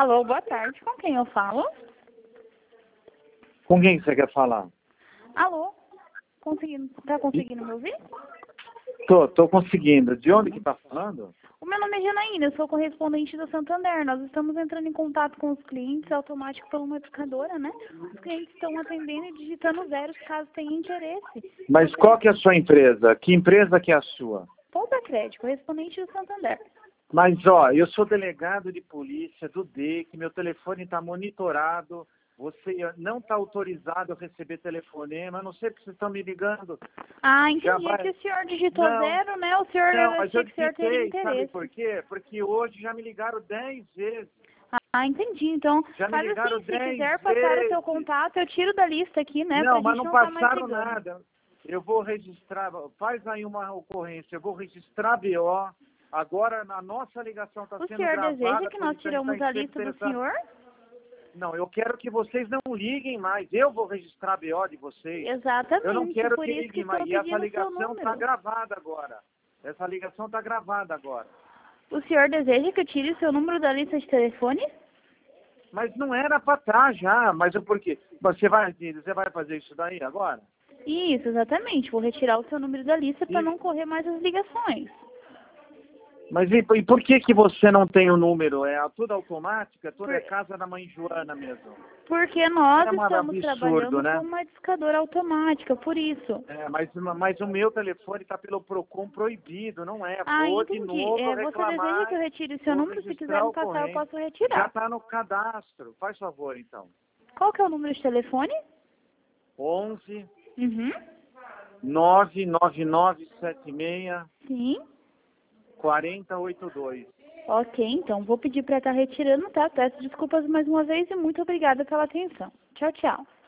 Alô, boa tarde. Com quem eu falo? Com quem você quer falar? Alô? Tá conseguindo me ouvir? Tô conseguindo. De onde que tá falando? O meu nome é Janaína, eu sou correspondente do Santander. Nós estamos entrando em contato com os clientes automático por uma discadora, né? Os clientes estão atendendo e digitando zeros caso tenha interesse. Mas qual que é a sua empresa? Que empresa que é a sua? Poupa Crédito, correspondente do Santander. Mas, ó, eu sou delegado de polícia do DEIC, meu telefone está monitorado, você não está autorizado a receber telefonema, eu não sei porque vocês estão me ligando. Ah, entendi. Já É vai... que o senhor digitou Não, zero, né? O senhor, não, eu mas eu achei que o senhor teria digitei, sabe interesse. por quê? Porque hoje já me ligaram 10 vezes. Ah, entendi. Então, Já me faz ligaram assim, se 10 quiser passar o seu vezes. contato, eu tiro da lista aqui, né? Pra Não, mas gente não não tá mais passaram ligando. nada. Eu vou registrar, faz aí uma ocorrência, eu vou registrar BO. Agora, a nossa ligação está O sendo senhor gravada. deseja que Por nós isso a gente tiramos tá a lista do senhor? Não, eu quero que vocês não liguem mais. Eu vou registrar BO de vocês. Exatamente, Eu não quero por que isso que liguem mais. estou E essa pedindo o seu ligação está número. gravada agora. Essa ligação está gravada agora. O senhor deseja que eu tire o seu número da lista de telefone? Mas não era para estar já. Mas por quê? Você vai fazer isso daí agora? Isso, exatamente. Vou retirar o seu número da lista para não correr mais as ligações. Mas e por que que você não tem o número? É tudo automática? Tudo é casa da mãe Joana mesmo? Porque nós É um estamos absurdo, trabalhando né? com uma discadora automática, por isso. É, mas o meu telefone está pelo PROCON proibido, não é? Ah, Vou de entendi. novo Você deseja reclamar, que eu retire o seu vou número? Se quiser registrar me o passar, eu corrente. posso Já retirar. está no cadastro. Faz favor, então. Qual que é o número de telefone? 11 Uhum. 99976 Sim. 4082. Ok, então vou pedir para estar retirando, tá? Peço desculpas mais uma vez e muito obrigada pela atenção. Tchau, tchau.